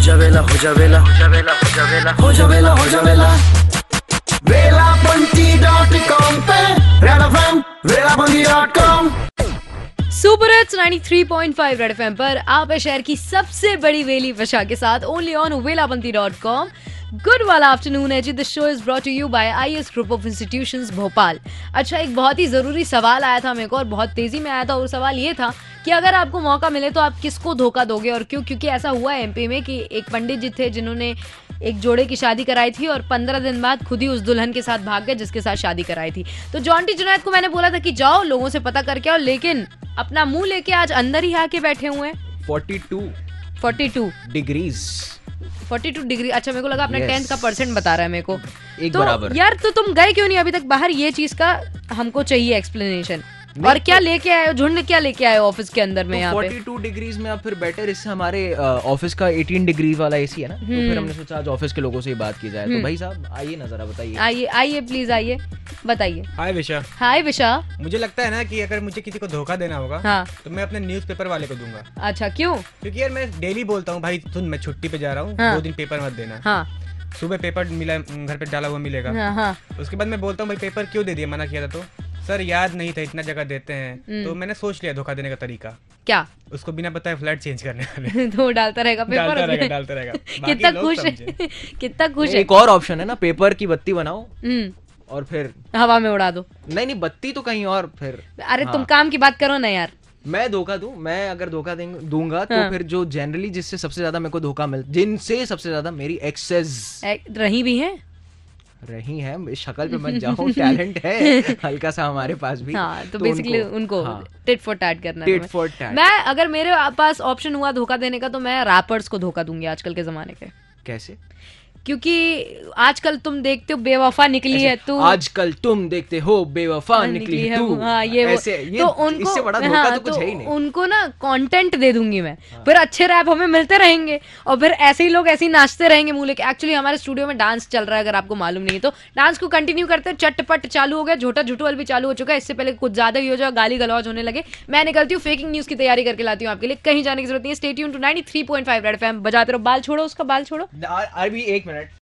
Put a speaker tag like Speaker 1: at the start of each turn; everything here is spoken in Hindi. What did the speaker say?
Speaker 1: जावेला हो जावेला हो जावेला हो जावेला हो जावेला हो जावेला वेलाबंती.com पे रेड एफएम वेलाबंती.com।
Speaker 2: सुपर हिट्स 93.5 रेड एफएम पर आप है शहर की सबसे बड़ी वेली वशा के साथ ओनली ऑन वेलाबंती.com। गुड वाला आफ्टरनून है जी। The show is brought to you by IS group of institutions Bhopal. अच्छा, एक बहुत ही जरूरी सवाल आया था मेरे को और बहुत तेजी में आया था और सवाल ये था कि अगर आपको मौका मिले तो आप किसको धोखा दोगे और क्यों? क्योंकि ऐसा हुआ है एमपी में कि एक पंडित जी थे जिन्होंने एक जोड़े की शादी कराई थी और 15 दिन बाद खुद ही उस दुल्हन के साथ भाग गए जिसके साथ शादी कराई थी। तो जॉन्टी जुनैद को मैंने बोला था कि जाओ लोगों से पता करके आओ, लेकिन अपना मुंह लेके आज अंदर ही आके बैठे हुए हैं। 42 डिग्री। अच्छा, मेरे को लगा अपने 10th का परसेंट बता रहा है मेरे को
Speaker 3: एक
Speaker 2: तो
Speaker 3: बराबर।
Speaker 2: यार तो तुम गए क्यों नहीं अभी तक बाहर? ये चीज का हमको चाहिए एक्सप्लेनेशन। और क्या लेके आए हो? झुंड क्या लेके आए हो ऑफिस के अंदर में? यहाँ पे
Speaker 3: 42 डिग्रीज में आप फिर बेटर, इससे हमारे ऑफिस का 18 डिग्री वाला एसी है ना, तो फिर हमने सोचा आज ऑफिस के लोगों से ही बात की जाए। तो भाई साहब आइए ना, जरा बताइए।
Speaker 2: आइए प्लीज आइए, बताइए।
Speaker 4: हाय विशा।
Speaker 2: हाय विशा।
Speaker 4: मुझे लगता है ना कि अगर मुझे किसी को धोखा देना होगा
Speaker 2: हाँ।
Speaker 4: तो मैं अपने न्यूज़पेपर वाले को दूंगा।
Speaker 2: अच्छा, क्यों?
Speaker 4: क्योंकि यार मैं डेली बोलता हूँ भाई सुन, मैं छुट्टी पे जा रहा हूँ,
Speaker 2: हाँ।
Speaker 4: 2 दिन पेपर मत देना।
Speaker 2: हाँ
Speaker 4: सुबह पेपर मिला, घर पे डाला हुआ मिलेगा।
Speaker 2: हाँ।
Speaker 4: उसके बाद मैं बोलता हूँ भाई पेपर क्यों दे दिया, मना किया था तो सर याद नहीं था, इतना जगह देते हैं। तो मैंने सोच लिया धोखा देने का तरीका
Speaker 2: क्या?
Speaker 4: उसको बिना बताए फ्लैट चेंज करने वाले।
Speaker 2: तो डालता रहेगा पेपर,
Speaker 4: डालता रहेगा।
Speaker 2: कितना खुश है, कितना खुश है।
Speaker 3: एक और ऑप्शन है ना, पेपर की बत्ती बनाओ और फिर
Speaker 2: हवा में उड़ा दो।
Speaker 3: नहीं बत्ती तो कहीं और फिर।
Speaker 2: अरे तुम काम की बात करो ना यार।
Speaker 3: मैं धोखा दूं? मैं अगर धोखा दूंगा तो फिर जो जनरली जिससे सबसे ज्यादा मेरे को धोखा जिनसे सबसे ज्यादा मेरी एक्सेस
Speaker 2: रही भी है
Speaker 3: शक्ल पे मत जाओ, टैलेंट है हल्का सा हमारे पास भी।
Speaker 2: हाँ, तो बेसिकली उनको टिट फॉर टैट करना है। मैं अगर मेरे पास ऑप्शन हुआ धोखा देने का तो मैं रैपर्स को धोखा दूंगी आजकल के जमाने के।
Speaker 3: कैसे?
Speaker 2: क्योंकि आजकल तुम देखते हो बेवफा निकली है तू,
Speaker 3: आजकल तुम देखते हो बेवफा निकली है तू।
Speaker 2: हाँ, ये तो उनको
Speaker 3: इससे बड़ा धोखा तो कुछ है ही नहीं।
Speaker 2: उनको ना कंटेंट दे दूंगी मैं। फिर अच्छे रैप हमें मिलते रहेंगे और फिर ऐसे ही लोग ऐसे ही नाचते रहेंगे मुंह लेके। एक्चुअली हमारे स्टूडियो में डांस चल रहा है, अगर आपको मालूम नहीं तो डांस को कंटिन्यू करते हैं। चटपट चालू हो गया, झोटा झुटवल भी चालू हो चुका है। इससे पहले कुछ ज्यादा ही हो जाए, गाली गलौज होने लगे, मैं निकलती हूँ फेकिंग न्यूज की तैयारी करके लाती हूँ आपके लिए। कहीं जाने की जरूरत नहीं है। Stay tuned to 93.5 Red FM. बजाते रहो, बाल छोड़ो उसका, बाल छोड़ो।
Speaker 3: अभी 1 मिनट